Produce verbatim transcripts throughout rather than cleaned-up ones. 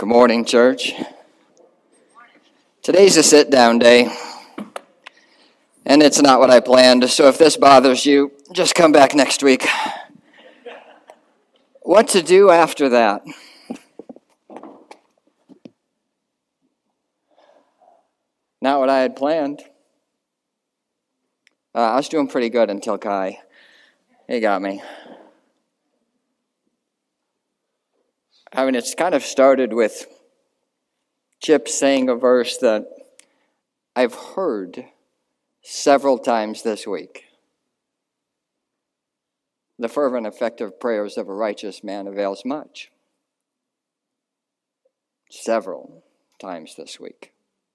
morning, church. Today's a sit-down day, and it's not what I planned, so if this bothers you, just come back next week. What to do after that? Not what I had planned. Uh, I was doing pretty good until Kai. He got me. I mean, it's kind of started with Chip saying a verse that I've heard several times this week. The fervent, effective prayers of a righteous man avails much. Several times this week.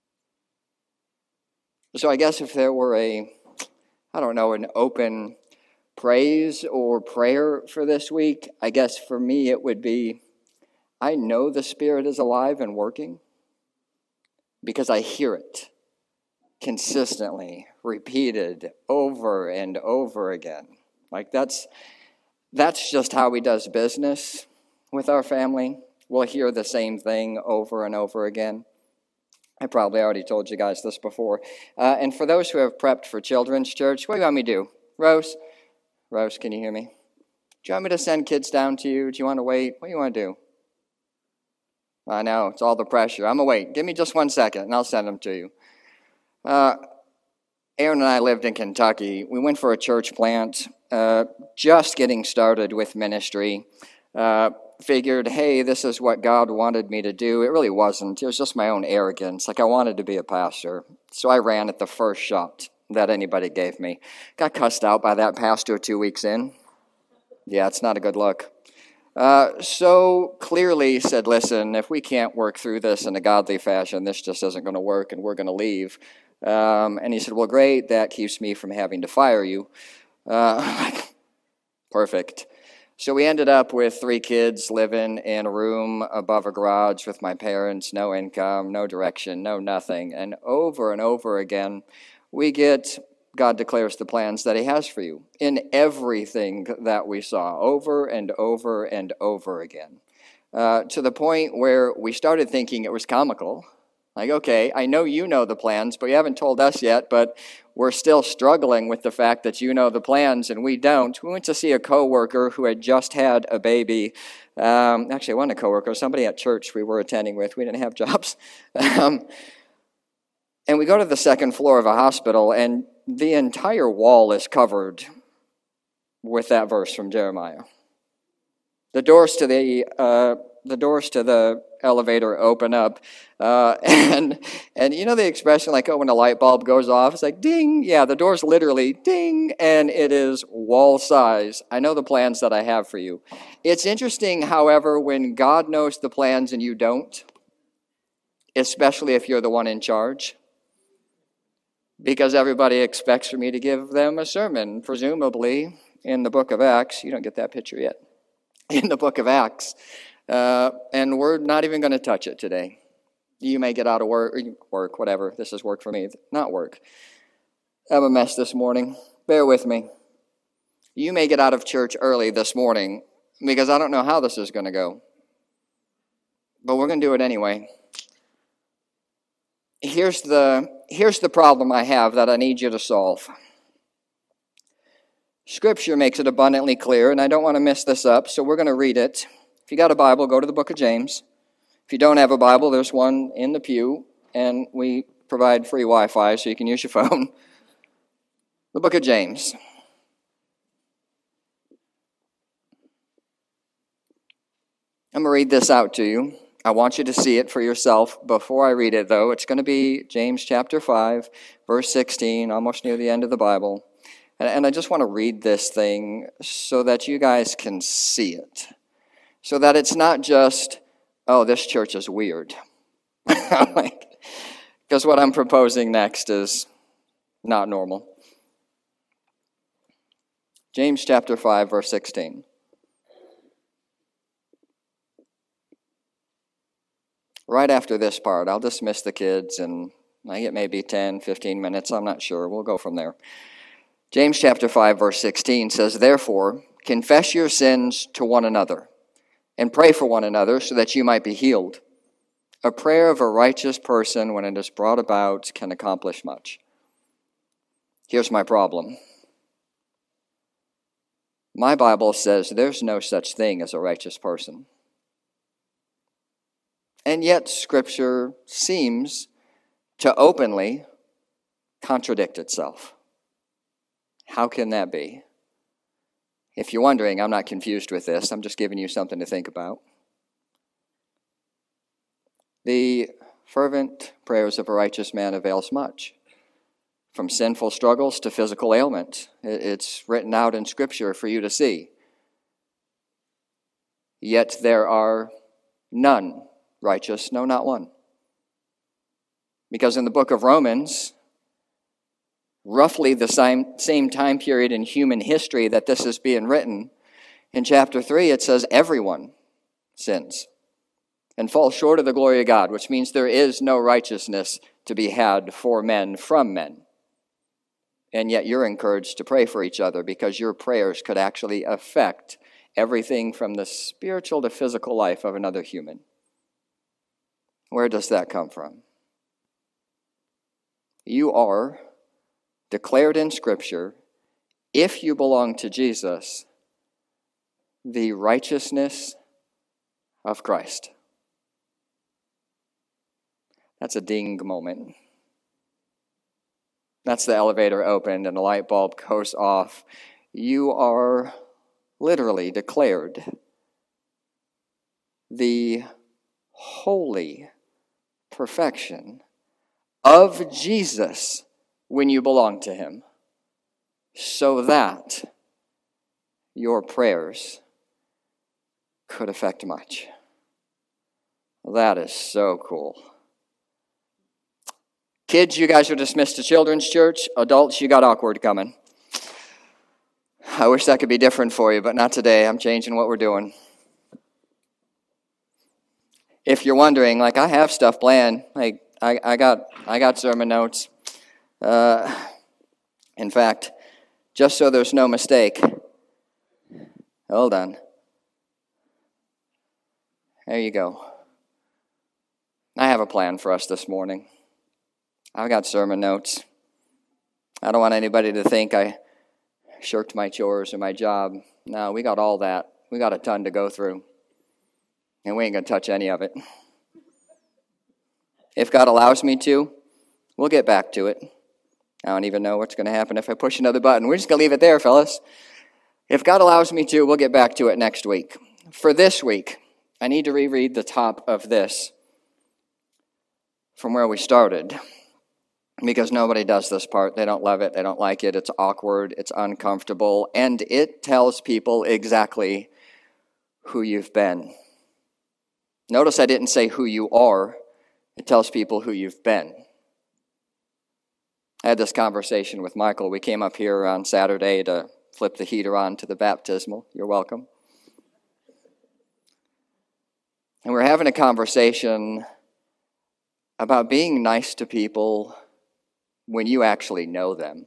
So I guess if there were a, I don't know, an open praise or prayer for this week, I guess for me it would be, I know the Spirit is alive and working because I hear it consistently, repeated over and over again. Like that's that's just how he does business with our family. We'll hear the same thing over and over again. I probably already told you guys this before. Uh, and for those who have prepped for children's church, what do you want me to do? Rose? Rose, can you hear me? Do you want me to send kids down to you? Do you want to wait? What do you want to do? I know, it's all the pressure. I'm going to wait. Give me just one second, and I'll send them to you. Uh, Aaron and I lived in Kentucky. We went for a church plant, uh, just getting started with ministry. Uh, figured, hey, this is what God wanted me to do. It really wasn't. It was just my own arrogance. Like I wanted to be a pastor. So I ran at the first shot that anybody gave me. Got cussed out by that pastor two weeks in. Yeah, it's not a good look. Uh, so clearly said, listen, if we can't work through this in a godly fashion, this just isn't going to work and we're going to leave. Um, and he said, well, great, that keeps me from having to fire you. Uh, perfect. So we ended up with three kids living in a room above a garage with my parents, no income, no direction, no nothing. And over and over again, we get God declares the plans that he has for you in everything that we saw over and over and over again, uh, to the point where we started thinking it was comical. Like, okay, I know you know the plans, but you haven't told us yet, but we're still struggling with the fact that you know the plans and we don't. We went to see a coworker who had just had a baby. Um, actually, I wasn't a coworker, somebody at church we were attending with. We didn't have jobs. um, and we go to the second floor of a hospital, and the entire wall is covered with that verse from Jeremiah. The doors to the uh, the doors to the elevator open up, uh, and and you know the expression like, oh, when a light bulb goes off, it's like ding. Yeah, the door's literally ding, and it is wall size. I know the plans that I have for you. It's interesting, however, when God knows the plans and you don't, especially if you're the one in charge. Because everybody expects for me to give them a sermon, presumably in the book of Acts. You don't get that picture yet. In the book of Acts. Uh, and we're not even going to touch it today. You may get out of work, work, whatever. This is work for me, not work. I'm a mess this morning. Bear with me. You may get out of church early this morning because I don't know how this is going to go. But we're going to do it anyway. Here's the, here's the problem I have that I need you to solve. Scripture makes it abundantly clear, and I don't want to mess this up, so we're going to read it. If you got a Bible, go to the book of James. If you don't have a Bible, there's one in the pew, and we provide free Wi-Fi so you can use your phone. The book of James. I'm going to read this out to you. I want you to see it for yourself. Before I read it, though, it's going to be James chapter five, verse sixteen, almost near the end of the Bible. And, and I just want to read this thing so that you guys can see it. So that it's not just, oh, this church is weird. Like, because what I'm proposing next is not normal. James chapter five, verse sixteen. Right after this part, I'll dismiss the kids, and I get maybe ten, fifteen minutes. I'm not sure. We'll go from there. James chapter five, verse sixteen says, therefore, confess your sins to one another, and pray for one another so that you might be healed. A prayer of a righteous person, when it is brought about, can accomplish much. Here's my problem. My Bible says there's no such thing as a righteous person. And yet Scripture seems to openly contradict itself. How can that be? If you're wondering, I'm not confused with this. I'm just giving you something to think about. The fervent prayers of a righteous man avails much. From sinful struggles to physical ailment. It's written out in Scripture for you to see. Yet there are none righteous, no, not one. Because in the book of Romans, roughly the same, same time period in human history that this is being written, in chapter three it says everyone sins and falls short of the glory of God, which means there is no righteousness to be had for men from men. And yet you're encouraged to pray for each other because your prayers could actually affect everything from the spiritual to physical life of another human. Where does that come from? You are declared in Scripture, if you belong to Jesus, the righteousness of Christ. That's a ding moment. That's the elevator opened and the light bulb goes off. You are literally declared the holy perfection of Jesus when you belong to Him, so that your prayers could affect much. That is so cool. Kids, you guys are dismissed to children's church. Adults, you got awkward coming. I wish that could be different for you, but not today. I'm changing what we're doing. If you're wondering, like, I have stuff planned. Like, I, I got I got sermon notes. Uh, in fact, just so there's no mistake. Hold on. There you go. I have a plan for us this morning. I've got sermon notes. I don't want anybody to think I shirked my chores or my job. No, we got all that. We got a ton to go through. And we ain't going to touch any of it. If God allows me to, we'll get back to it. I don't even know what's going to happen if I push another button. We're just going to leave it there, fellas. If God allows me to, we'll get back to it next week. For this week, I need to reread the top of this from where we started. Because nobody does this part. They don't love it. They don't like it. It's awkward. It's uncomfortable. And it tells people exactly who you've been. Notice I didn't say who you are. It tells people who you've been. I had this conversation with Michael. We came up here on Saturday to flip the heater on to the baptismal. You're welcome. And we're having a conversation about being nice to people when you actually know them.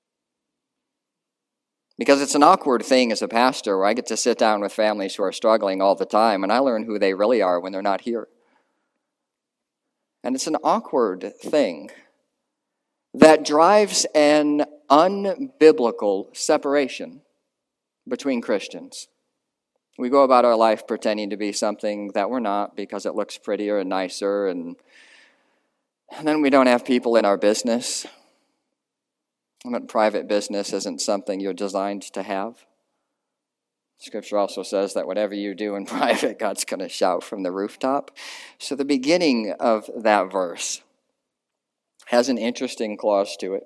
Because it's an awkward thing as a pastor where I get to sit down with families who are struggling all the time, and I learn who they really are when they're not here. And it's an awkward thing that drives an unbiblical separation between Christians. We go about our life pretending to be something that we're not because it looks prettier and nicer, and And then we don't have people in our business. But private business isn't something you're designed to have. Scripture also says that whatever you do in private, God's going to shout from the rooftop. So the beginning of that verse has an interesting clause to it,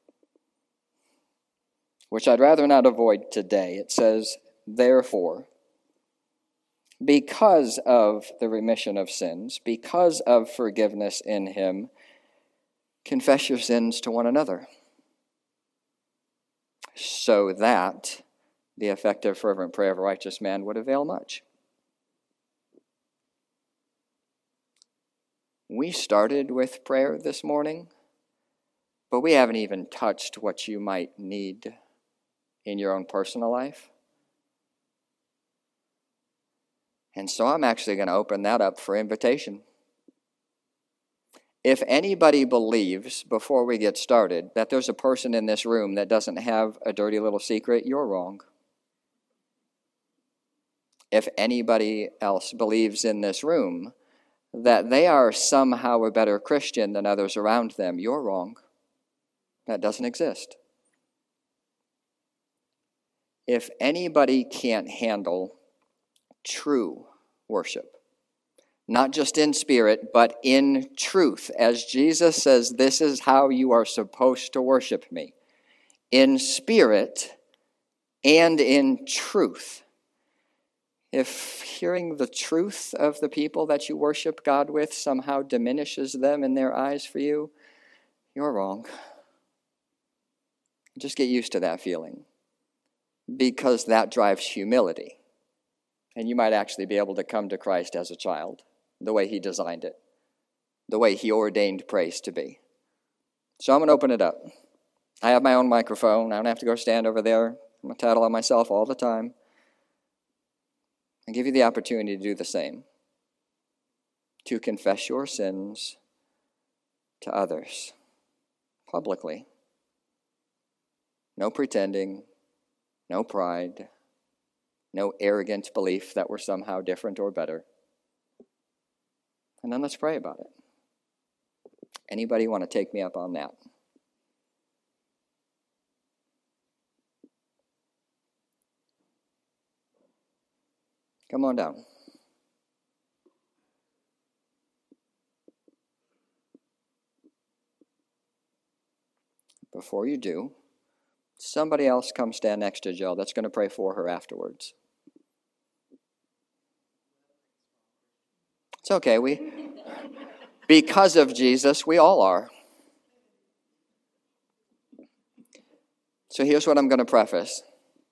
which I'd rather not avoid today. It says, therefore, because of the remission of sins, because of forgiveness in Him, confess your sins to one another, so that the effective fervent prayer of a righteous man would avail much. We started with prayer this morning, but we haven't even touched what you might need in your own personal life. And so I'm actually going to open that up for invitation. If anybody believes, before we get started, that there's a person in this room that doesn't have a dirty little secret, you're wrong. If anybody else believes in this room that they are somehow a better Christian than others around them, you're wrong. That doesn't exist. If anybody can't handle true worship, not just in spirit, but in truth, as Jesus says, this is how you are supposed to worship me, in spirit and in truth. If hearing the truth of the people that you worship God with somehow diminishes them in their eyes for you, you're wrong. Just get used to that feeling, because that drives humility. And you might actually be able to come to Christ as a child, the way he designed it, the way he ordained praise to be. So I'm going to open it up. I have my own microphone. I don't have to go stand over there. I'm going to tattle on myself all the time. And give you the opportunity to do the same, to confess your sins to others publicly. No pretending, no pride, no arrogant belief that we're somehow different or better. And then let's pray about it. Anybody want to take me up on that? Come on down. Before you do, somebody else come stand next to Jill that's going to pray for her afterwards. It's okay. We, because of Jesus, we all are. So here's what I'm going to preface.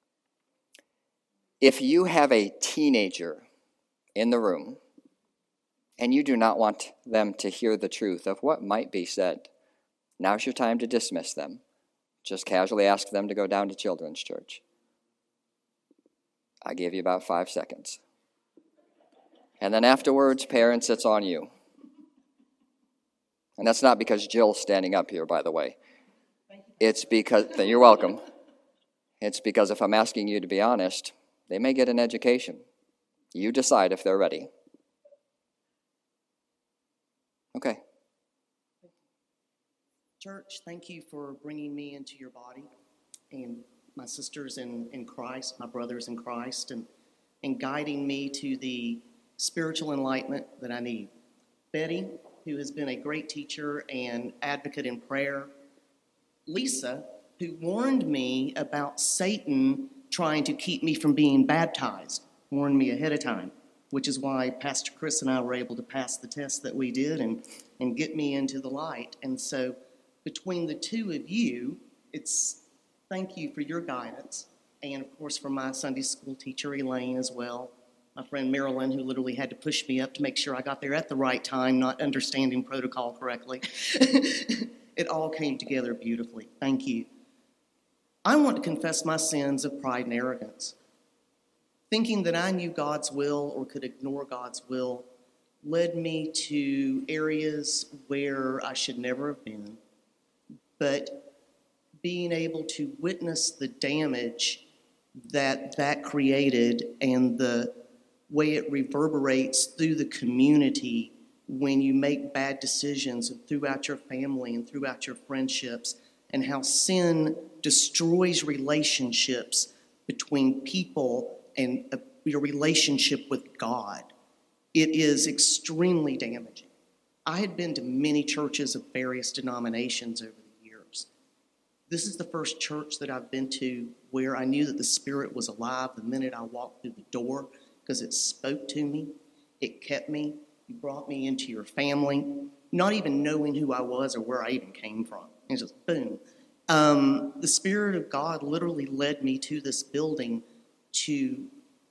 If you have a teenager in the room and you do not want them to hear the truth of what might be said, now's your time to dismiss them. Just casually ask them to go down to children's church. I gave you about five seconds. And then afterwards, parents, it's on you. And that's not because Jill's standing up here, by the way. It's because, you're welcome. It's because if I'm asking you to be honest, they may get an education. You decide if they're ready. Okay. Church, thank you for bringing me into your body and my sisters in, in Christ, my brothers in Christ, and, and guiding me to the spiritual enlightenment that I need. Betty, who has been a great teacher and advocate in prayer. Lisa, who warned me about Satan trying to keep me from being baptized, warned me ahead of time, which is why Pastor Chris and I were able to pass the test that we did and, and get me into the light. And so between the two of you, it's thank you for your guidance. And of course, for my Sunday school teacher, Elaine, as well. My friend Marilyn, who literally had to push me up to make sure I got there at the right time, not understanding protocol correctly. It all came together beautifully. Thank you. I want to confess my sins of pride and arrogance. Thinking that I knew God's will or could ignore God's will led me to areas where I should never have been. But being able to witness the damage that that created and the way it reverberates through the community when you make bad decisions throughout your family and throughout your friendships, and how sin destroys relationships between people and uh, your relationship with God. It is extremely damaging. I had been to many churches of various denominations over the years. This is the first church that I've been to where I knew that the Spirit was alive the minute I walked through the door, because it spoke to me, it kept me, you brought me into your family, not even knowing who I was or where I even came from. It was just boom. Um, the Spirit of God literally led me to this building to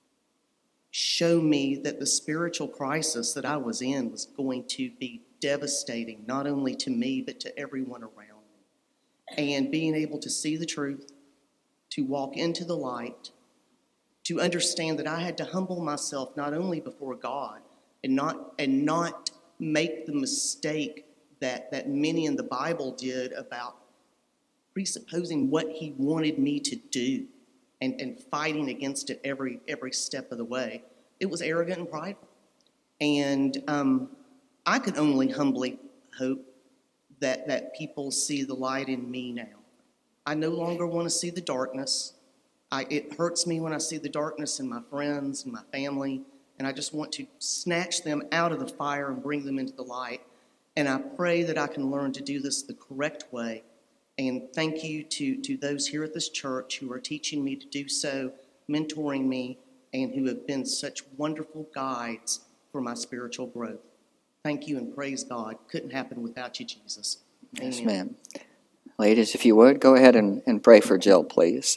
show me that the spiritual crisis that I was in was going to be devastating, not only to me, but to everyone around me. And being able to see the truth, to walk into the light, to understand that I had to humble myself not only before God and not and not make the mistake that, that many in the Bible did about presupposing what he wanted me to do and, and fighting against it every, every step of the way. It was arrogant and prideful. And um, I could only humbly hope that, that people see the light in me now. I no longer want to see the darkness. I, it hurts me when I see the darkness in my friends and my family, and I just want to snatch them out of the fire and bring them into the light. And I pray that I can learn to do this the correct way. And thank you to, to those here at this church who are teaching me to do so, mentoring me, and who have been such wonderful guides for my spiritual growth. Thank you and praise God. Couldn't happen without you, Jesus. Amen. Yes, ma'am. Ladies, if you would, go ahead and, and pray for Jill, please.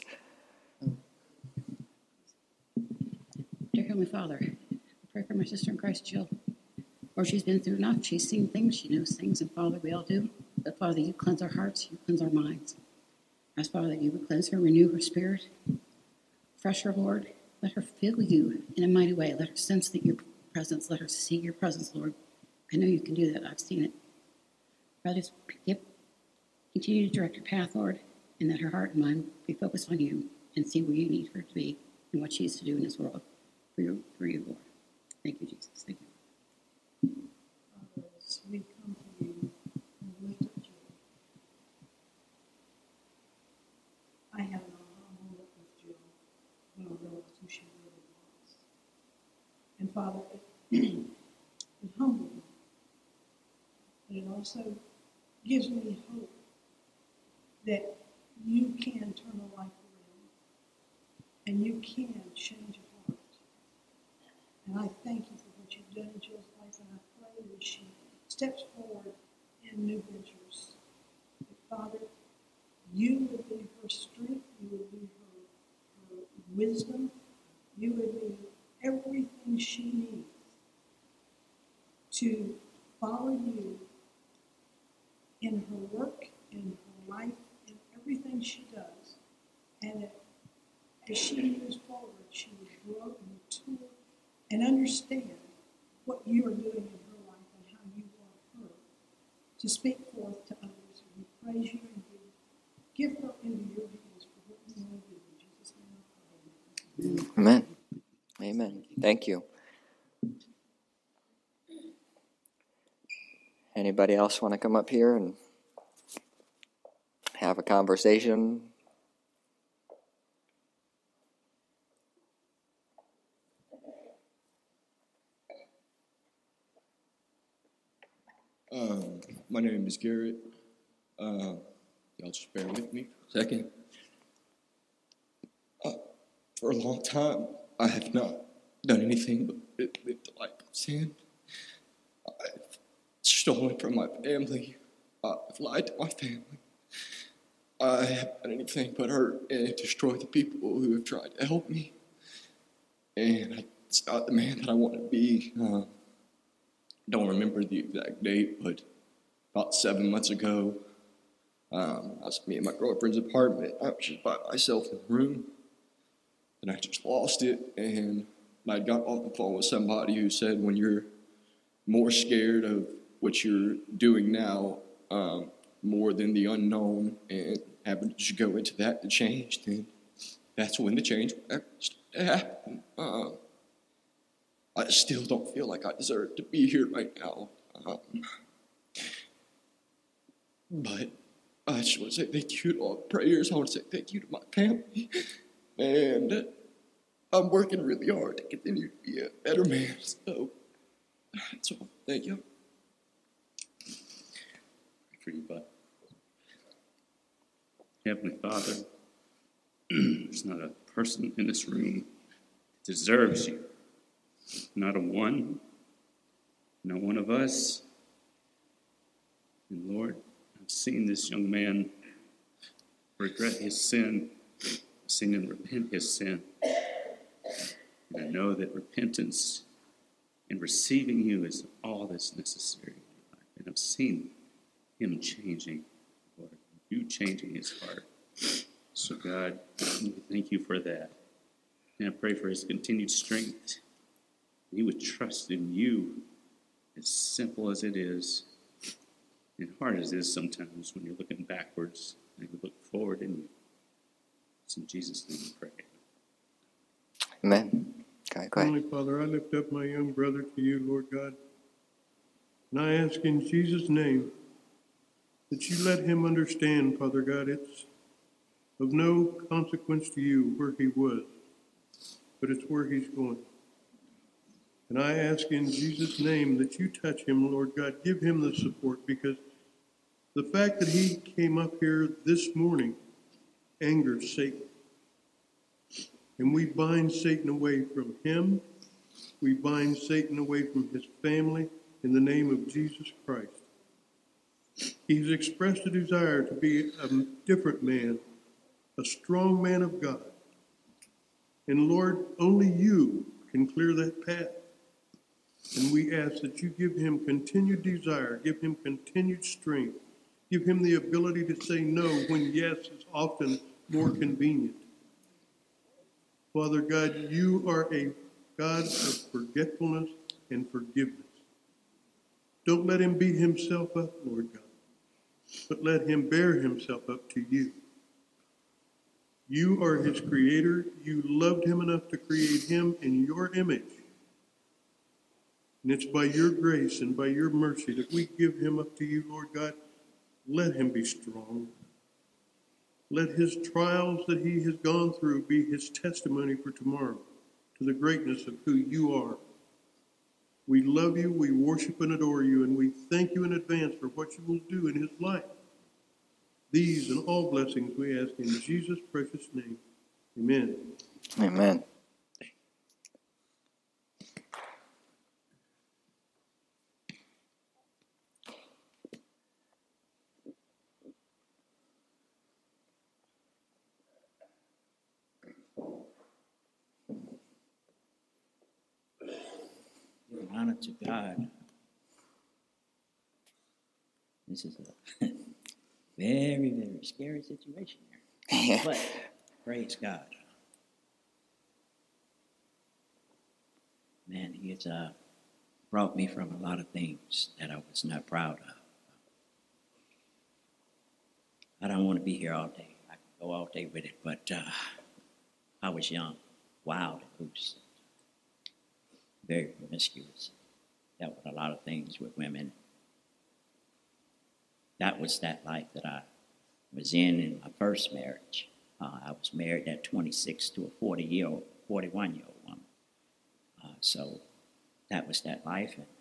Dear Heavenly Father, I pray for my sister in Christ, Jill. Lord, she's been through enough. She's seen things. She knows things. And Father, we all do. But Father, you cleanse our hearts. You cleanse our minds. Ask Father that you would cleanse her, renew her spirit. Refresh her, Lord. Let her feel you in a mighty way. Let her sense that your presence. Let her see your presence, Lord. I know you can do that. I've seen it. Father, just give, continue to direct her path, Lord, and that her heart and mind be focused on you and see where you need her to be and what she is to do in this world for you, for you, Lord. Thank you, Jesus. Thank you. Father, as we come to you and lift up Jill, I have an aha moment with Jill when I realized who she really was. And Father, it, it humbled me, but it also gives me hope that you can turn a life around and you can change a heart. And I thank you for what you've done in Jill's life, and I pray that she steps forward in new ventures. But Father, you would be her strength, you would be her, her wisdom, you would be everything she needs to follow you in her work, in her life, in everything she does. And that as she moves forward, she will grow and mature and understand what you are doing in her life and how you want her to speak forth to others. And we praise you and we give her into your hands for what you want to do. In Jesus' name I pray. Amen. Amen. Thank you. Anybody else want to come up here and have a conversation? Um, my name is Garrett. Uh, y'all just bear with me for a second. Uh, for a long time, I have not done anything but live the life of sin. I've stolen from my family. I've lied to my family. I haven't done anything but hurt and destroy the people who have tried to help me. And I, it's not the man that I want to be. Uh, don't remember the exact date, but about seven months ago, um, I was at me and my girlfriend's apartment. I was just by myself in the room, and I just lost it. And I got off the phone with somebody who said, when you're more scared of what you're doing now, um, more than the unknown, and having to just go into that to change, then that's when the change will start to happen. Uh, I still don't feel like I deserve to be here right now. Um, but I just want to say thank you to all the prayers. I want to say thank you to my family. And I'm working really hard to continue to be a better man. So that's all. Thank you. Pray for you, bud. Heavenly Father, there's not a person in this room that deserves you. Not a one, not one of us. And Lord, I've seen this young man regret his sin. I've seen him repent his sin. And I know that repentance and receiving you is all that's necessary in your life. And I've seen him changing, Lord, you changing his heart. So God, we thank you for that. And I pray for his continued strength. He would trust in you, as simple as it is. And hard as it is sometimes when you're looking backwards and you look forward and you. It's in Jesus' name we pray. Amen. Okay, go ahead. Heavenly Father, I lift up my young brother to you, Lord God. And I ask in Jesus' name that you let him understand, Father God, it's of no consequence to you where he was, but it's where he's going. And I ask in Jesus' name that you touch him, Lord God. Give him the support, because the fact that he came up here this morning angers Satan. And we bind Satan away from him. We bind Satan away from his family in the name of Jesus Christ. He's expressed a desire to be a different man, a strong man of God. And Lord, only you can clear that path. And we ask that you give him continued desire, give him continued strength, give him the ability to say no when yes is often more convenient. Father God, you are a God of forgetfulness and forgiveness. Don't let him beat himself up, Lord God, but let him bear himself up to you. You are his creator. You loved him enough to create him in your image. And it's by your grace and by your mercy that we give him up to you, Lord God. Let him be strong. Let his trials that he has gone through be his testimony for tomorrow to the greatness of who you are. We love you, we worship and adore you, and we thank you in advance for what you will do in his life. These and all blessings we ask in Jesus' precious name. Amen. Amen. Giving honor to God. This is a very, very scary situation here. But praise God. Man, he has uh, brought me from a lot of things that I was not proud of. I don't want to be here all day. I could go all day with it, but uh, I was young, wild, and loose, very promiscuous. Dealt with a lot of things with women. That was that life that I was in in my first marriage. Uh, I was married at twenty-six to a forty-year-old, forty-one-year-old woman. Uh, so that was that life, and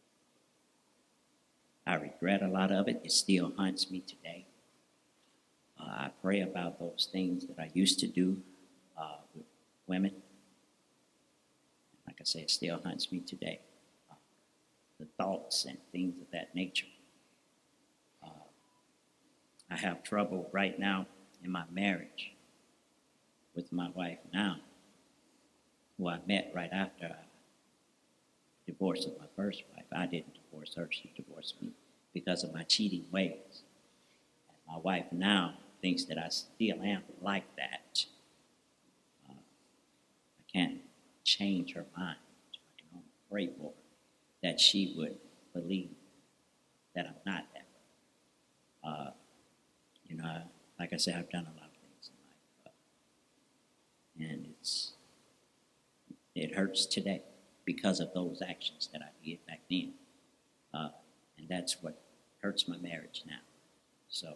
I regret a lot of it. It still haunts me today. Uh, I pray about those things that I used to do uh, with women. Like I say, it still haunts me today. Uh, the thoughts and things of that nature. Uh, I have trouble right now in my marriage with my wife now, who I met right after I divorce of my first wife. I didn't divorce her, she divorced me because of my cheating ways. And my wife now thinks that I still am like that. Uh, I can't change her mind. I can only pray for her that she would believe that I'm not that way. Uh, you know, like I said, I've done a lot of things in life. Uh, and it's, it hurts today because of those actions that I did back then. Uh, and that's what hurts my marriage now. So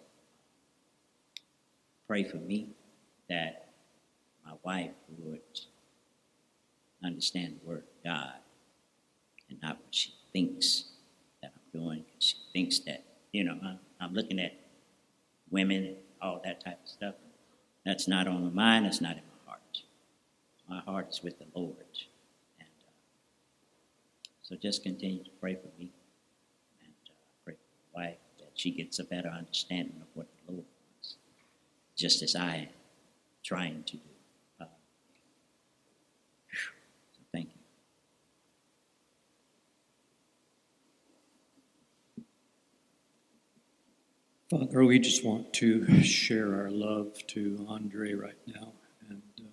pray for me that my wife would understand the word of God and not what she thinks that I'm doing. She thinks that, you know, I'm, I'm looking at women and all that type of stuff. That's not on my mind. That's not in my heart. My heart is with the Lord. And uh, so just continue to pray for me and uh, pray for my wife that she gets a better understanding of what the Lord wants, just as I am trying to do. Uh, so thank you. Father, we just want to share our love to Andre right now and uh,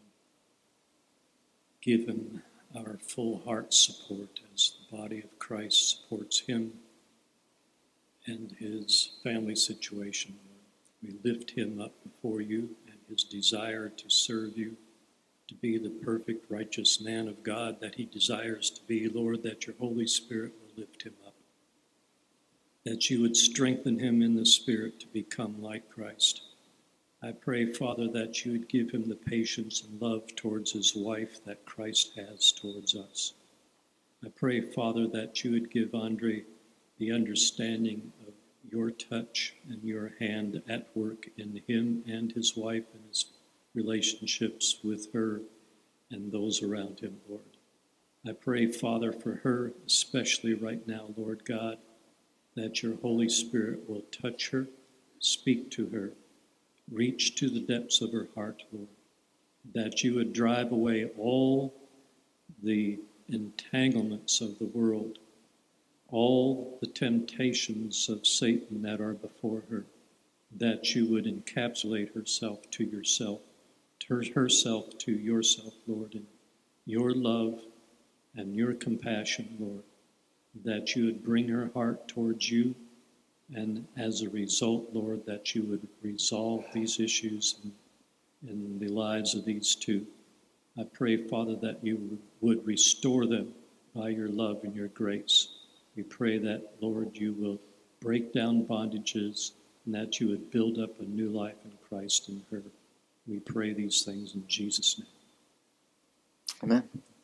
give him our full heart support as the body of Christ supports him and his family situation. We lift him up before you and his desire to serve you, to be the perfect, righteous man of God that he desires to be. Lord, that your Holy Spirit will lift him up, that you would strengthen him in the Spirit to become like Christ. I pray, Father, that you would give him the patience and love towards his wife that Christ has towards us. I pray, Father, that you would give Andre the understanding of your touch and your hand at work in him and his wife and his relationships with her and those around him, Lord. I pray, Father, for her, especially right now, Lord God, that your Holy Spirit will touch her, speak to her, reach to the depths of her heart, Lord, that you would drive away all the entanglements of the world, all the temptations of Satan that are before her, that you would encapsulate herself to yourself, turn herself to yourself, Lord, in your love and your compassion, Lord, that you would bring her heart towards you, and as a result, Lord, that you would resolve these issues in, in the lives of these two. I pray, Father, that you would restore them by your love and your grace. We pray that, Lord, you will break down bondages and that you would build up a new life in Christ in her. We pray these things in Jesus' name. Amen.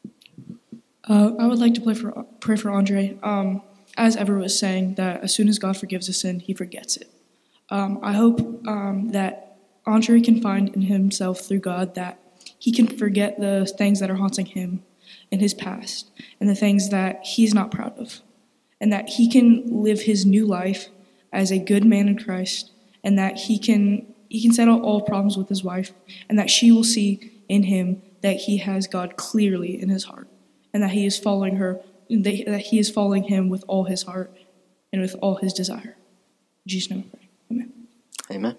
Uh, I would like to pray for, pray for Andre. Um, as Ever was saying, that as soon as God forgives a sin, he forgets it. Um, I hope um, that Andre can find in himself through God that he can forget the things that are haunting him in his past and the things that he's not proud of, and that he can live his new life as a good man in Christ, and that he can he can settle all problems with his wife, and that she will see in him that he has God clearly in his heart, and that he is following her, that he is following him with all his heart and with all his desire. In Jesus' name I pray. Amen. Amen.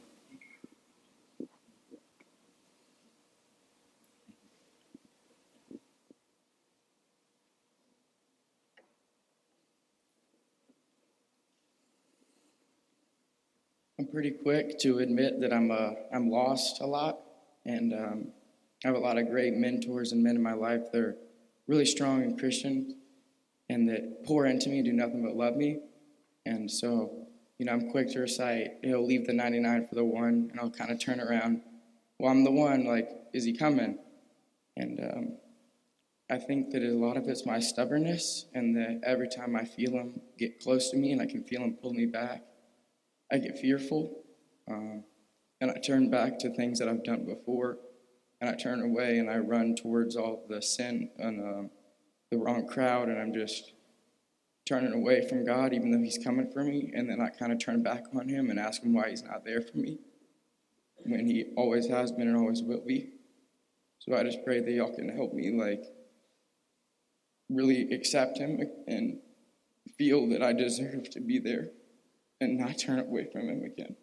I'm pretty quick to admit that I'm uh, I'm lost a lot, and um, I have a lot of great mentors and men in my life that are really strong and Christian, and that pour into me, do nothing but love me. And so, you know, I'm quick to recite, he'll leave the ninety-nine for the one, and I'll kind of turn around. Well, I'm the one, like, is he coming? And um, I think that a lot of it's my stubbornness, and that every time I feel him get close to me and I can feel him pull me back, I get fearful, um, and I turn back to things that I've done before, and I turn away and I run towards all the sin and um, the wrong crowd, and I'm just turning away from God even though he's coming for me, and then I kind of turn back on him and ask him why he's not there for me when he always has been and always will be. So I just pray that y'all can help me, like, really accept him and feel that I deserve to be there and not turn away from him again.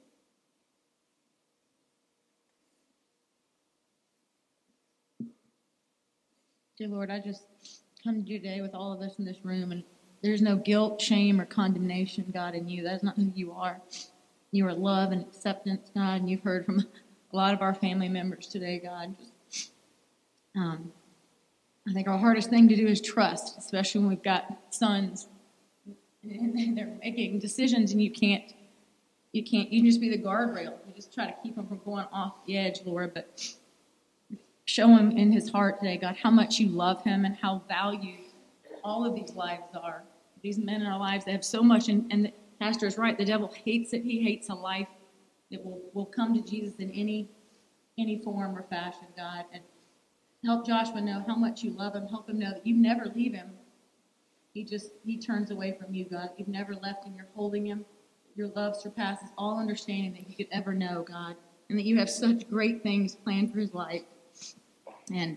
Dear Lord, I just come to you today with all of us in this room, and there's no guilt, shame, or condemnation, God, in you. That's not who you are. You are love and acceptance, God, and you've heard from a lot of our family members today, God. Just, um, I think our hardest thing to do is trust, especially when we've got sons and they're making decisions, and you can't, you can't, you can just be the guardrail. You just try to keep them from going off the edge, Lord, but show him in his heart today, God, how much you love him and how valued all of these lives are. These men in our lives, they have so much, and, and the pastor is right, the devil hates it. He hates a life that will, will come to Jesus in any any form or fashion, God, and help Joshua know how much you love him. Help him know that you never leave him. He just, he turns away from you, God. You've never left him. You're holding him. Your love surpasses all understanding that he could ever know, God, and that you have such great things planned for his life. And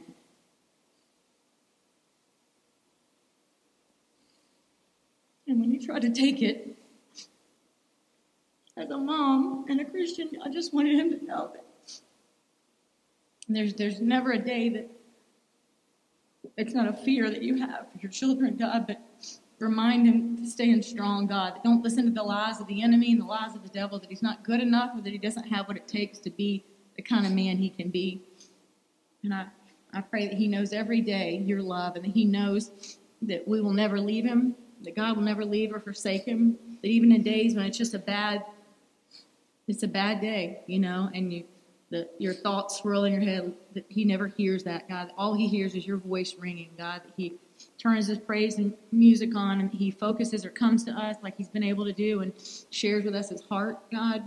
and when you try to take it, as a mom and a Christian, I just wanted him to know that there's there's never a day that it's not a fear that you have for your children, God, but remind him to stand strong, God. Don't listen to the lies of the enemy and the lies of the devil, that he's not good enough or that he doesn't have what it takes to be the kind of man he can be. And I, I pray that he knows every day your love, and that he knows that we will never leave him, that God will never leave or forsake him, that even in days when it's just a bad, it's a bad day, you know, and you, the, your thoughts swirl in your head, that he never hears that, God. All he hears is your voice ringing, God, that he turns his praise and music on, and he focuses or comes to us like he's been able to do and shares with us his heart, God.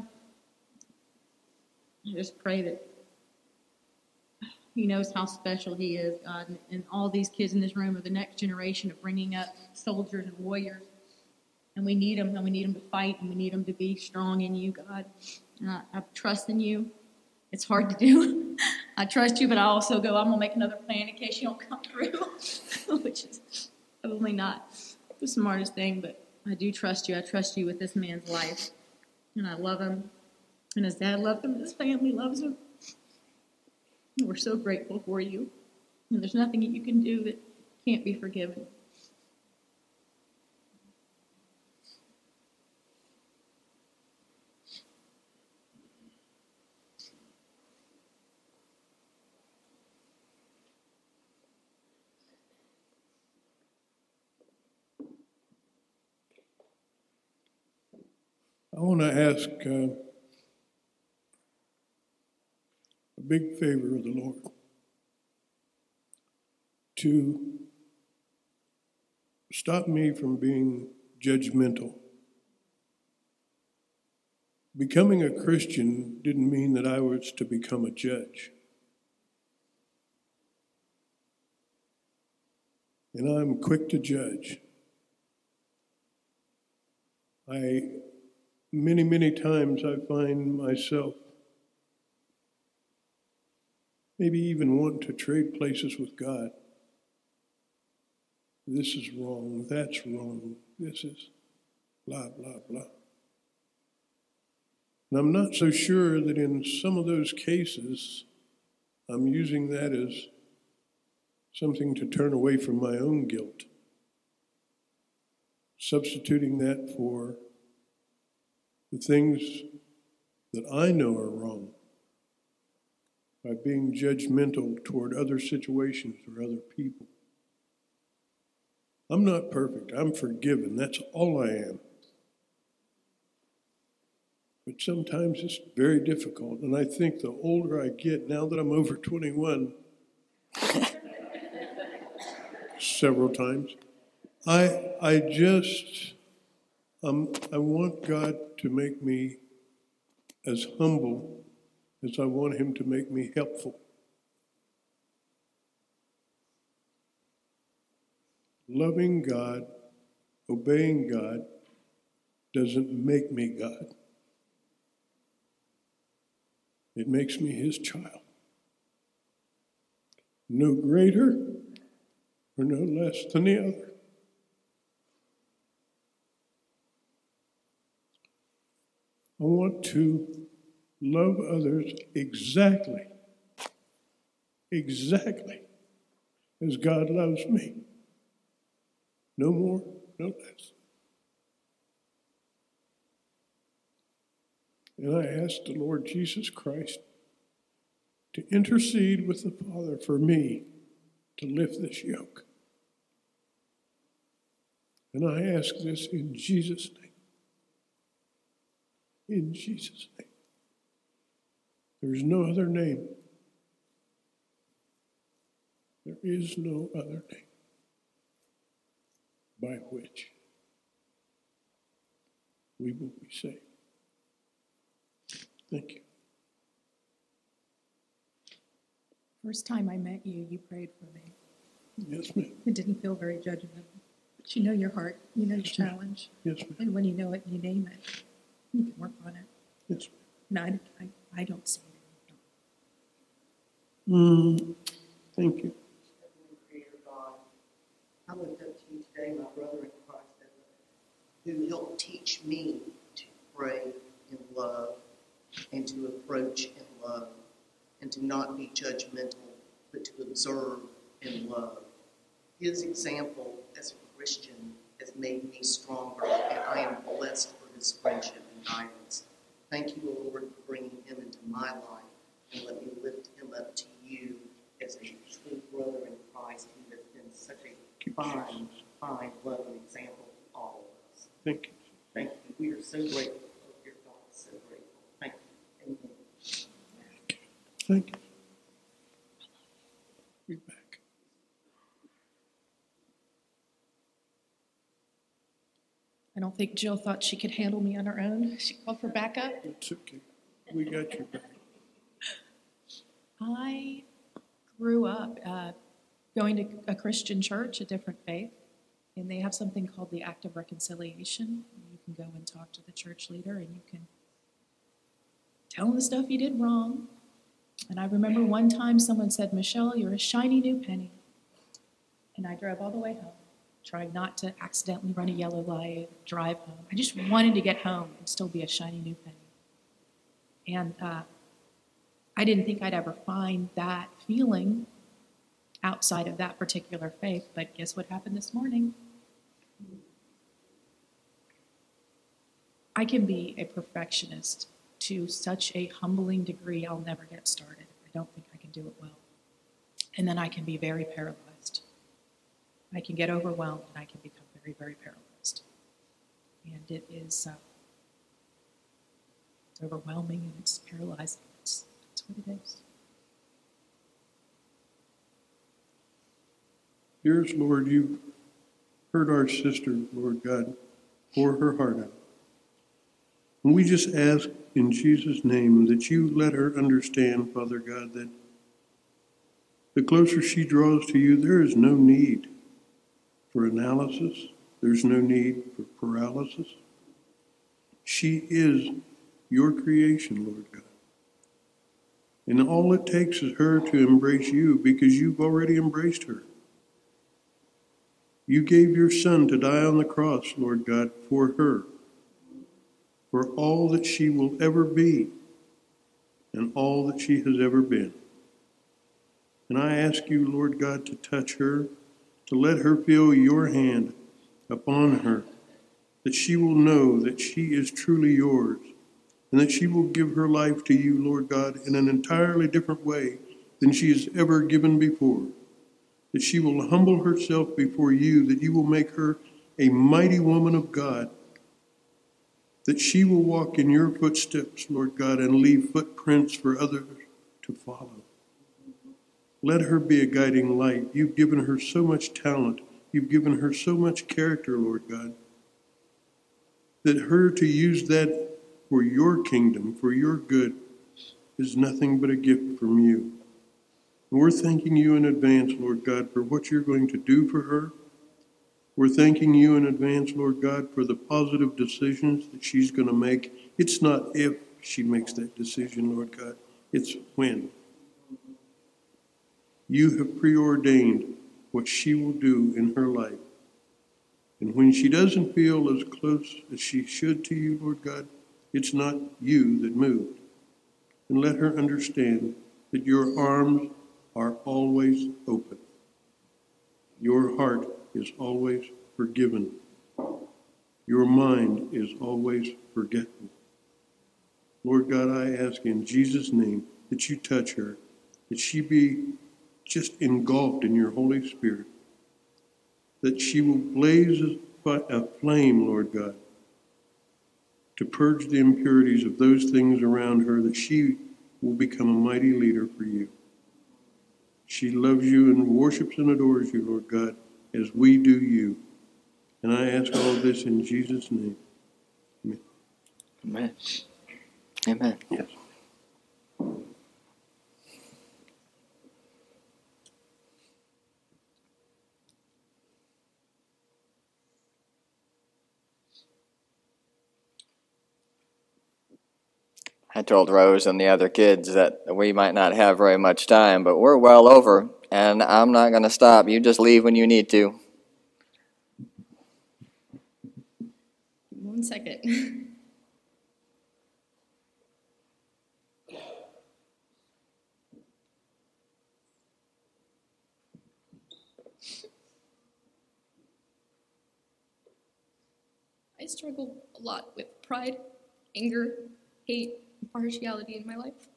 I just pray that he knows how special he is, God, and, and all these kids in this room are the next generation of bringing up soldiers and warriors, and we need them, and we need them to fight, and we need them to be strong in you, God. And I, I trust in you. It's hard to do. I trust you, but I also go, I'm going to make another plan in case you don't come through, which is probably not the smartest thing, but I do trust you. I trust you with this man's life, and I love him, and his dad loved him, and his family loves him. And we're so grateful for you, and there's nothing that you can do that can't be forgiven. I want to ask uh, a big favor of the Lord to stop me from being judgmental. Becoming a Christian didn't mean that I was to become a judge. And I'm quick to judge. I Many, many times I find myself maybe even wanting to trade places with God. This is wrong, that's wrong, this is blah, blah, blah. And I'm not so sure that in some of those cases I'm using that as something to turn away from my own guilt, substituting that for the things that I know are wrong by being judgmental toward other situations or other people. I'm not perfect. I'm forgiven. That's all I am. But sometimes it's very difficult. And I think the older I get, now that I'm over twenty-one, several times, I I just... Um, I want God to make me as humble as I want him to make me helpful. Loving God, obeying God, doesn't make me God. It makes me his child. No greater or no less than the other. I want to love others exactly, exactly as God loves me. No more, no less. And I ask the Lord Jesus Christ to intercede with the Father for me to lift this yoke. And I ask this in Jesus' name. In Jesus' name. There is no other name. There is no other name by which we will be saved. Thank you. First time I met you, you prayed for me. Yes, ma'am. It didn't feel very judgmental. But you know your heart. You know your challenge. Yes, ma'am. And when you know it, you name it. You can work on it. Yes, ma'am. No, I, I, I don't see it. Mm, thank you. Creator God, I lift up to you today, my brother in Christ, who helped teach me to pray in love and to approach in love and to not be judgmental, but to observe in love. His example as a Christian has made me stronger, and I am blessed for his friendship and guidance. Thank you, O Lord, for bringing him into my life, and let me lift him up to you as a true brother in Christ who has been such a fine, fine, loving example to all of us. Thank you. Thank you. We are so grateful. Dear God, so grateful. Thank you. Amen. Thank you. Be back. I don't think Jill thought she could handle me on her own. She called for backup. It's okay. We got your back. I grew up uh, going to a Christian church, a different faith, and they have something called the Act of Reconciliation. You can go and talk to the church leader, and you can tell them the stuff you did wrong. And I remember one time someone said, "Michelle, you're a shiny new penny." And I drove all the way home, trying not to accidentally run a yellow light, drive home. I just wanted to get home and still be a shiny new penny. And uh, I didn't think I'd ever find that feeling outside of that particular faith, but guess what happened this morning? I can be a perfectionist to such a humbling degree I'll never get started. I don't think I can do it well. And then I can be very paralyzed. I can get overwhelmed and I can become very, very paralyzed. And it is uh, it's overwhelming and it's paralyzing. It's, it's what it is. Dearest Lord, you heard our sister, Lord God, pour her heart out. And we just ask in Jesus' name that you let her understand, Father God, that the closer she draws to you, there is no need for analysis. There's no need for paralysis. She is your creation, Lord God. And all it takes is her to embrace you because you've already embraced her. You gave your son to die on the cross, Lord God, for her, for all that she will ever be and all that she has ever been. And I ask you, Lord God, to touch her, to let her feel your hand upon her, that she will know that she is truly yours, and that she will give her life to you, Lord God, in an entirely different way than she has ever given before. That she will humble herself before you, that you will make her a mighty woman of God, that she will walk in your footsteps, Lord God, and leave footprints for others to follow. Let her be a guiding light. You've given her so much talent. You've given her so much character, Lord God, that her to use that for your kingdom, for your good, is nothing but a gift from you. And we're thanking you in advance, Lord God, for what you're going to do for her. We're thanking you in advance, Lord God, for the positive decisions that she's going to make. It's not if she makes that decision, Lord God. It's when. You have preordained what she will do in her life. And when she doesn't feel as close as she should to you, Lord God, it's not you that moved. And let her understand that your arms are always open. Your heart is always forgiven. Your mind is always forgetful. Lord God, I ask in Jesus' name that you touch her, that she be just engulfed in your Holy Spirit, that she will blaze a flame, Lord God, to purge the impurities of those things around her, that she will become a mighty leader for you. She loves you and worships and adores you, Lord God, as we do you. And I ask all of this in Jesus' name. Amen. Amen. Amen. Yes. I told Rose and the other kids that we might not have very much time, but we're well over, and I'm not going to stop. You just leave when you need to. One second. I struggle a lot with pride, anger, hate, and partiality in my life.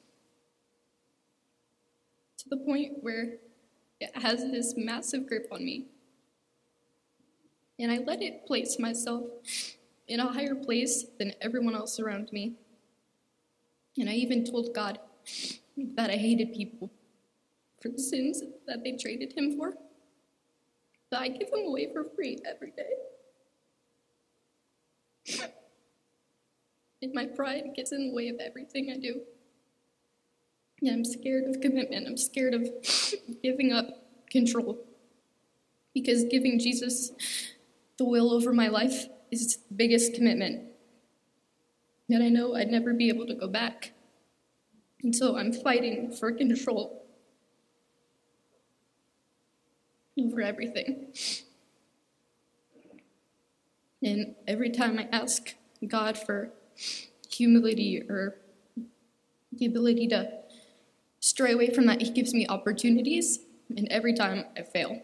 To the point where it has this massive grip on me. And I let it place myself in a higher place than everyone else around me. And I even told God that I hated people for the sins that they traded him for. That I give him away for free every day. And my pride gets in the way of everything I do. And I'm scared of commitment. I'm scared of giving up control. Because giving Jesus the will over my life is the biggest commitment. And I know I'd never be able to go back. And so I'm fighting for control over everything. And every time I ask God for humility or the ability to stray away from that, he gives me opportunities, and every time I fail.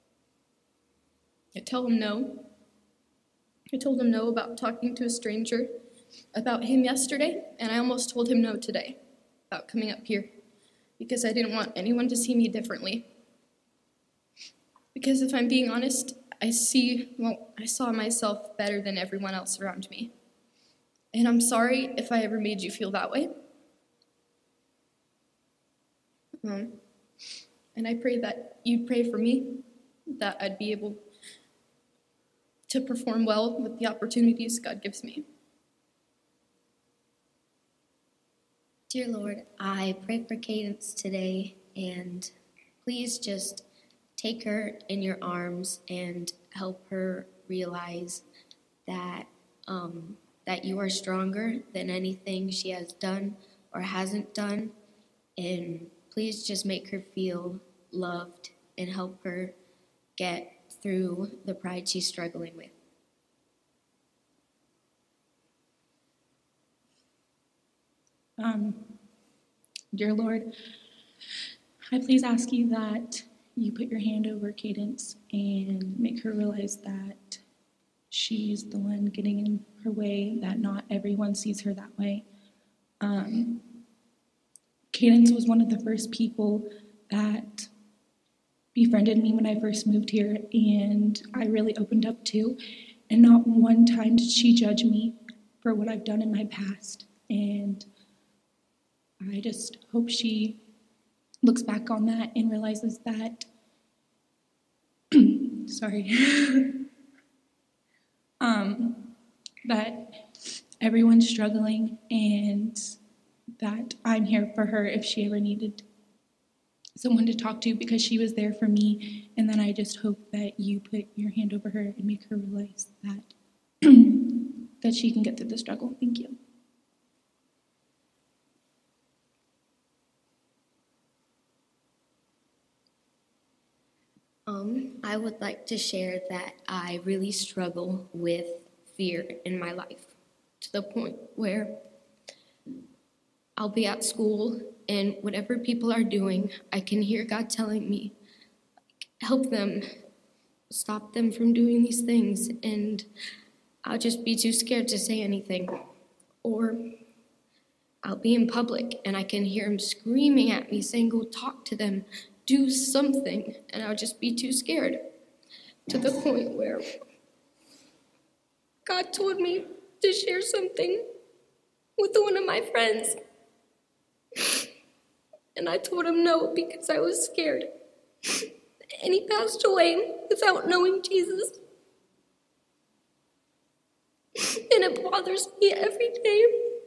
I tell him no. I told him no about talking to a stranger about him yesterday, and I almost told him no today about coming up here because I didn't want anyone to see me differently. Because if I'm being honest, I see, well, I saw myself better than everyone else around me. And I'm sorry if I ever made you feel that way. Um, and I pray that you'd pray for me, that I'd be able to perform well with the opportunities God gives me. Dear Lord, I pray for Cadence today, and please just take her in your arms and help her realize that um, that you are stronger than anything she has done or hasn't done, and please just make her feel loved and help her get through the pride she's struggling with. Um, dear Lord, I please ask you that you put your hand over Cadence and make her realize that she's the one getting in her way, that not everyone sees her that way. Um, Cadence was one of the first people that befriended me when I first moved here, and I really opened up to, and not one time did she judge me for what I've done in my past. And I just hope she looks back on that and realizes that, sorry, um, that everyone's struggling and that I'm here for her if she ever needed someone to talk to, because she was there for me. And then I just hope that you put your hand over her and make her realize that that she can get through the struggle. Thank you. Um, I would like to share that I really struggle with fear in my life, to the point where I'll be at school and whatever people are doing, I can hear God telling me, help them, stop them from doing these things, and I'll just be too scared to say anything. Or I'll be in public and I can hear him screaming at me saying, go talk to them, do something, and I'll just be too scared, to the point where God told me to share something with one of my friends. And I told him no because I was scared. And he passed away without knowing Jesus. And it bothers me every day.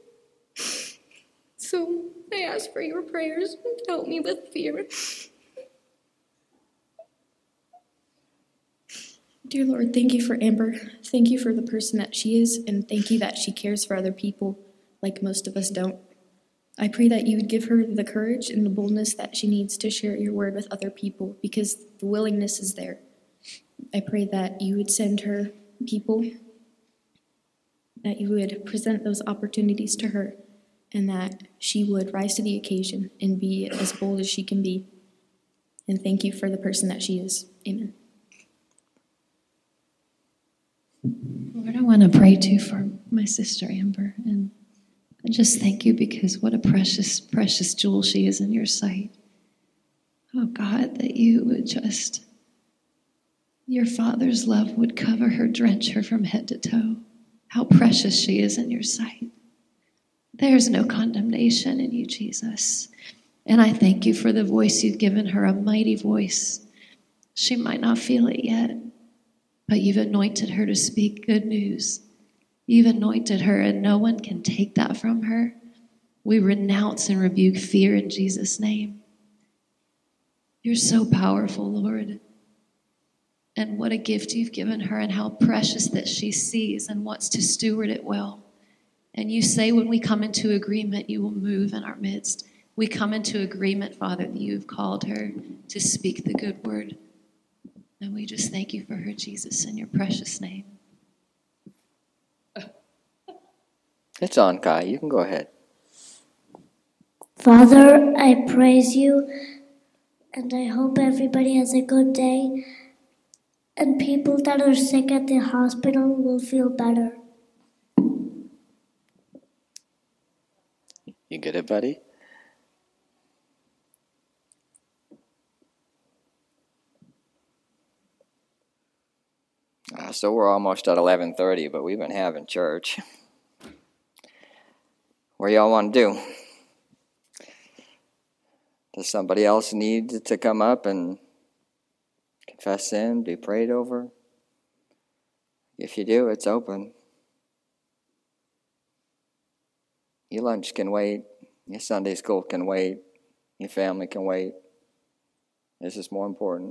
So I ask for your prayers to help me with fear. Dear Lord, thank you for Amber. Thank you for the person that she is, and thank you that she cares for other people like most of us don't. I pray that you would give her the courage and the boldness that she needs to share your word with other people, because the willingness is there. I pray that you would send her people, that you would present those opportunities to her, and that she would rise to the occasion and be as bold as she can be. And thank you for the person that she is. Amen. Lord, I want want to pray too for my sister Amber, and I just thank you because what a precious, precious jewel she is in your sight. Oh God, that you would just, your Father's love would cover her, drench her from head to toe. How precious she is in your sight. There's no condemnation in you, Jesus. And I thank you for the voice you've given her, a mighty voice. She might not feel it yet, but you've anointed her to speak good news. You've anointed her, and no one can take that from her. We renounce and rebuke fear in Jesus' name. You're so powerful, Lord. And what a gift you've given her, and how precious that she sees and wants to steward it well. And you say when we come into agreement, you will move in our midst. We come into agreement, Father, that you've called her to speak the good word. And we just thank you for her, Jesus, in your precious name. It's on, Kai. You can go ahead. Father, I praise you, and I hope everybody has a good day, and people that are sick at the hospital will feel better. You get it, buddy? Uh, so we're almost at eleven thirty, but we've been having church. What do y'all want to do? Does somebody else need to come up and confess sin, be prayed over? If you do, it's open. Your lunch can wait. Your Sunday school can wait. Your family can wait. This is more important.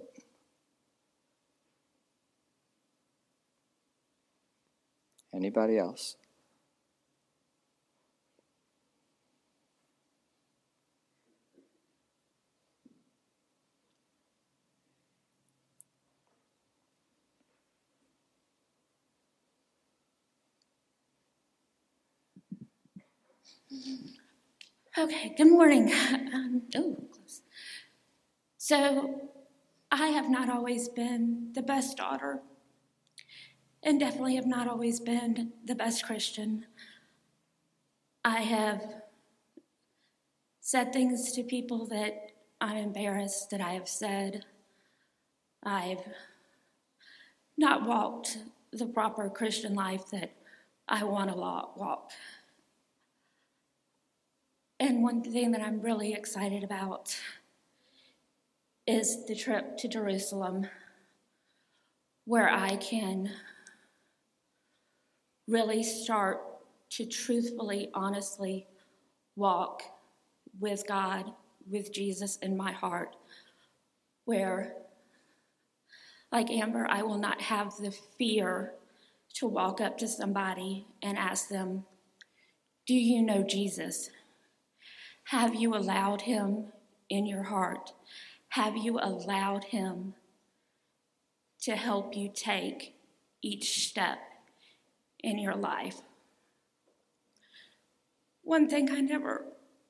Anybody else? Okay, good morning. Um, oh, close. So, I have not always been the best daughter, and definitely have not always been the best Christian. I have said things to people that I'm embarrassed that I have said. I've not walked the proper Christian life that I want to walk. And one thing that I'm really excited about is the trip to Jerusalem, where I can really start to truthfully, honestly walk with God, with Jesus in my heart, where, like Amber, I will not have the fear to walk up to somebody and ask them, do you know Jesus? Have you allowed him in your heart? Have you allowed him to help you take each step in your life? One thing I never,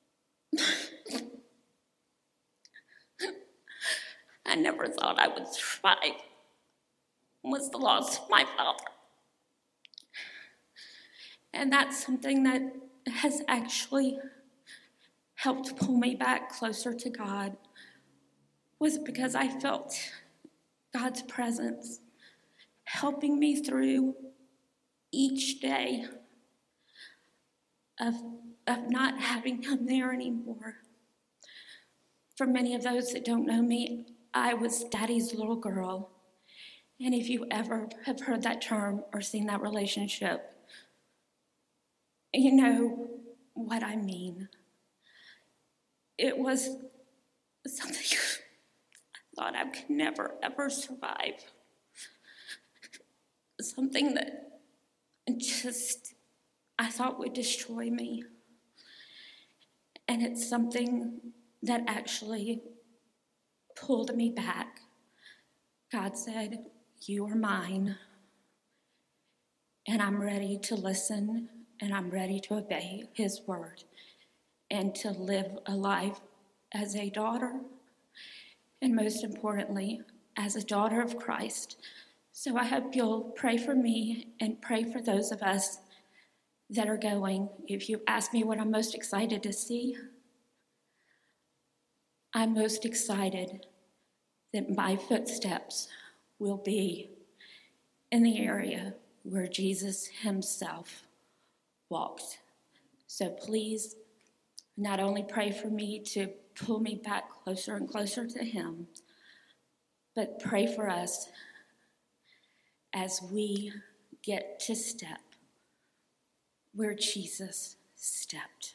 I never thought I would survive was the loss of my father. And that's something that has actually helped pull me back closer to God, was because I felt God's presence helping me through each day of, of not having him there anymore. For many of those that don't know me, I was Daddy's little girl. And if you ever have heard that term or seen that relationship, you know what I mean. It was something I thought I could never, ever survive. Something that just I thought would destroy me. And it's something that actually pulled me back. God said, you are mine. And I'm ready to listen, and I'm ready to obey his word, and to live a life as a daughter, and most importantly, as a daughter of Christ, So I hope you'll pray for me and pray for those of us that are going. If you ask me what I'm most excited to see, I'm most excited that my footsteps will be in the area where Jesus himself walked. So please, not only pray for me to pull me back closer and closer to him, but pray for us as we get to step where Jesus stepped.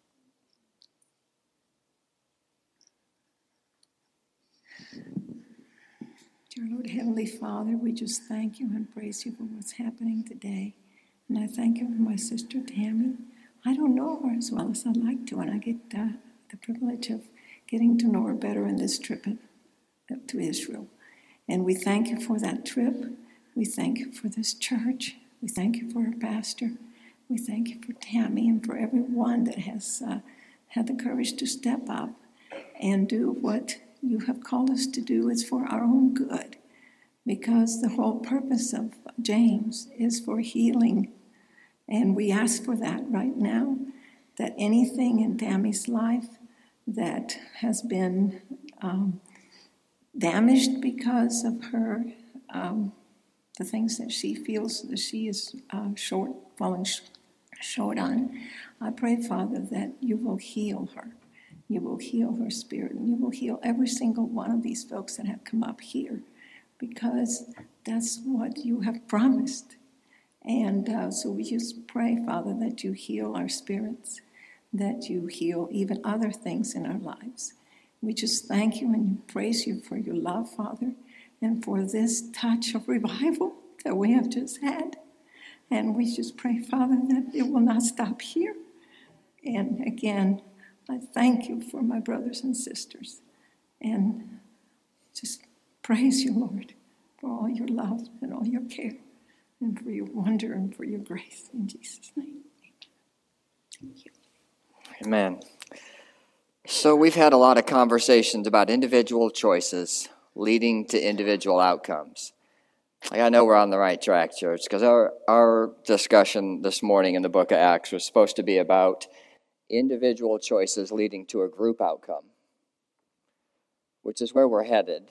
Dear Lord, Heavenly Father, we just thank you and praise you for what's happening today. And I thank you for my sister Tammy. I don't know her as well as I'd like to, and I get uh, the privilege of getting to know her better in this trip in, uh, to Israel. And we thank you for that trip. We thank you for this church. We thank you for our pastor. We thank you for Tammy and for everyone that has uh, had the courage to step up and do what you have called us to do. Is for our own good, because the whole purpose of James is for healing. And we ask for that right now, that anything in Tammy's life that has been um, damaged because of her, um, the things that she feels that she is uh, short, falling sh- short on, I pray, Father, that you will heal her. You will heal her spirit, and you will heal every single one of these folks that have come up here, because that's what you have promised. And uh, so we just pray, Father, that you heal our spirits, that you heal even other things in our lives. We just thank you and praise you for your love, Father, and for this touch of revival that we have just had. And we just pray, Father, that it will not stop here. And again, I thank you for my brothers and sisters, and just praise you, Lord, for all your love and all your care, and for your wonder and for your grace. In Jesus' name, amen. Thank you. Amen. So we've had a lot of conversations about individual choices leading to individual outcomes. Like, I know we're on the right track, church, because our, our discussion this morning in the book of Acts was supposed to be about individual choices leading to a group outcome, which is where we're headed.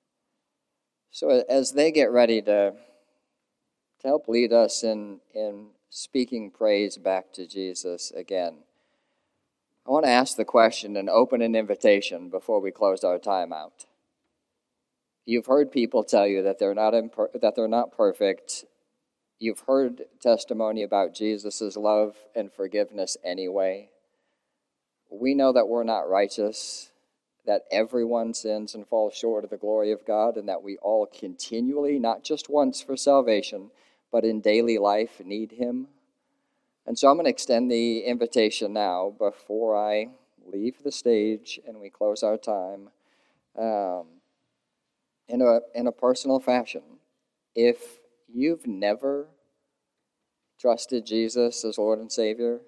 So as they get ready to, to help lead us in, in speaking praise back to Jesus again, I want to ask the question and open an invitation before we close our time out. You've heard people tell you that they're not imper- that they're not perfect. You've heard testimony about Jesus' love and forgiveness anyway. We know that we're not righteous, that everyone sins and falls short of the glory of God, and that we all continually, not just once for salvation, but in daily life need him. And so I'm going to extend the invitation now before I leave the stage and we close our time um, in a in a personal fashion. If you've never trusted Jesus as Lord and Savior,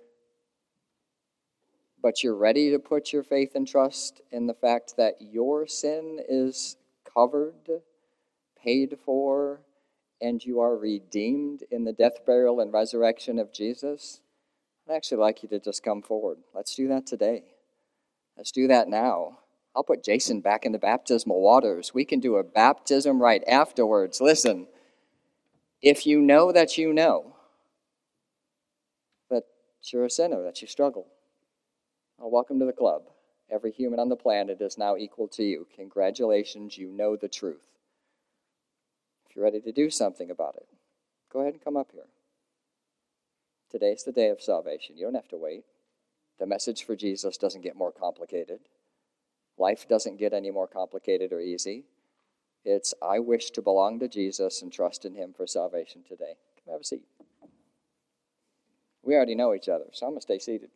but you're ready to put your faith and trust in the fact that your sin is covered, paid for, and you are redeemed in the death, burial, and resurrection of Jesus, I'd actually like you to just come forward. Let's do that today. Let's do that now. I'll put Jason back in the baptismal waters. We can do a baptism right afterwards. Listen, if you know that you know that you're a sinner, that you struggle, well, welcome to the club. Every human on the planet is now equal to you. Congratulations, you know the truth. If you're ready to do something about it, go ahead and come up here. Today's the day of salvation. You don't have to wait. The message for Jesus doesn't get more complicated. Life doesn't get any more complicated or easy. It's, I wish to belong to Jesus and trust in him for salvation today. Come have a seat. We already know each other, so I'm going to stay seated.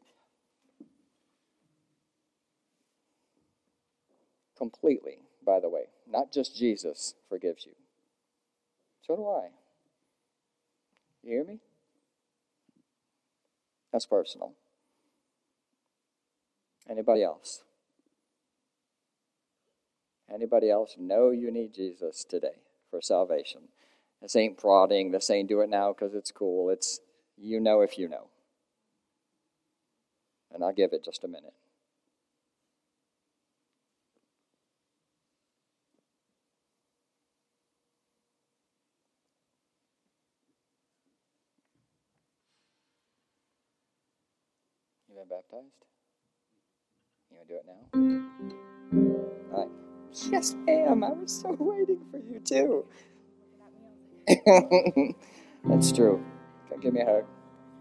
Completely, by the way. Not just Jesus forgives you. So do I. You hear me? That's personal. Anybody else? Anybody else know you need Jesus today for salvation? This ain't prodding. This ain't do it now because it's cool. It's you know if you know. And I'll give it just a minute. You been baptized? You want to do it now? All right. Yes, ma'am. I was so waiting for you, too. That's true. Come give me a hug.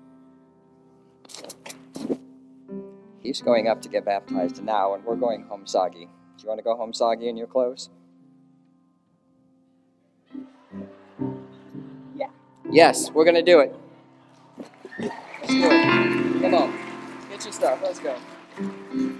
He's going up to get baptized now, and we're going home soggy. Do you want to go home soggy in your clothes? Yeah. Yes, we're going to do it. Let's do it. Come on. Get your stuff. Let's go.